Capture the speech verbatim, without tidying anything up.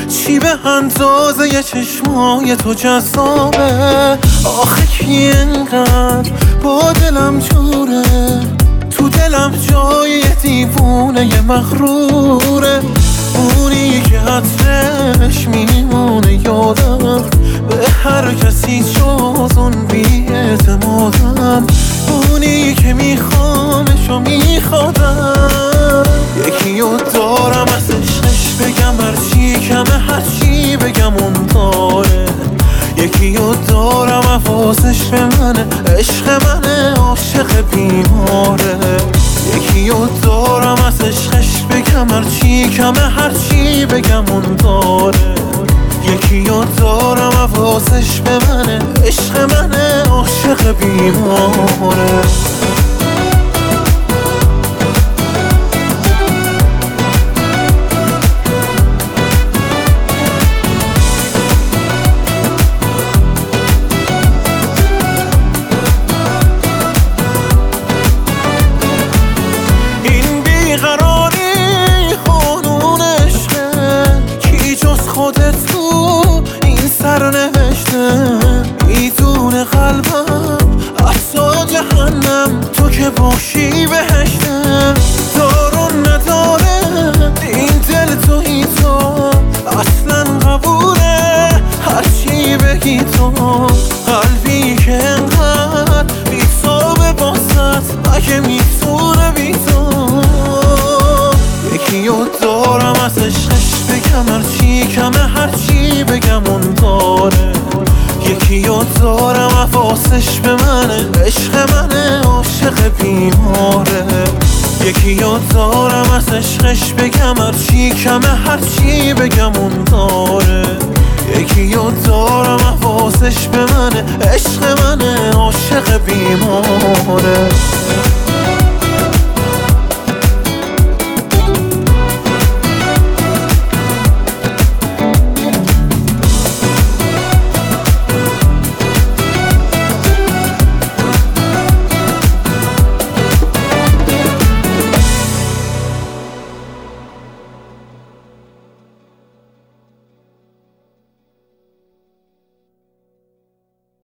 چی به اندازه ی چشمای تو جذابه؟ آخه کی انقدر با دلم جوره؟ تو دلم جای یه دیوونه ی مغروره، اونی که عطرش میمونه یادم، به هر کسی جز اون بی اعتمادم، اونی که میخوامش و میخوادم. یکی رو دارم از عشقش بگم هرچی کمه، هرچی بگم اون داره. یکی رو دارم حواسش به منه، عشق منه، عاشق بیماره. یکی رو دارم از عشقش بگم هرچی کمه، هرچی بگم اون داره. یکی رو دارم حواسش به منه، عشق منه، عاشق بیماره. خودت تو این سر نوشته، میدونه قلبم حتی جهنم، تو که باشی بهشتم. دارون نداره این دل توی تو، اصلا قبوله هرچی بگی تو. قلبی که انقدر بی‌تابه باست، اگه میتونه بی تو. یکی رو دارم از عشقش بگم هرچی کمه، هرچی بگم اون داره. یکی رو دارم حواسش به منه، عشق منه، عاشق بیماره. یکی رو دارم از عشقش بگم هرچی کمه، هرچی بگم اون داره. یکی رو دارم حواسش به منه، عشق منه، عاشق بیماره.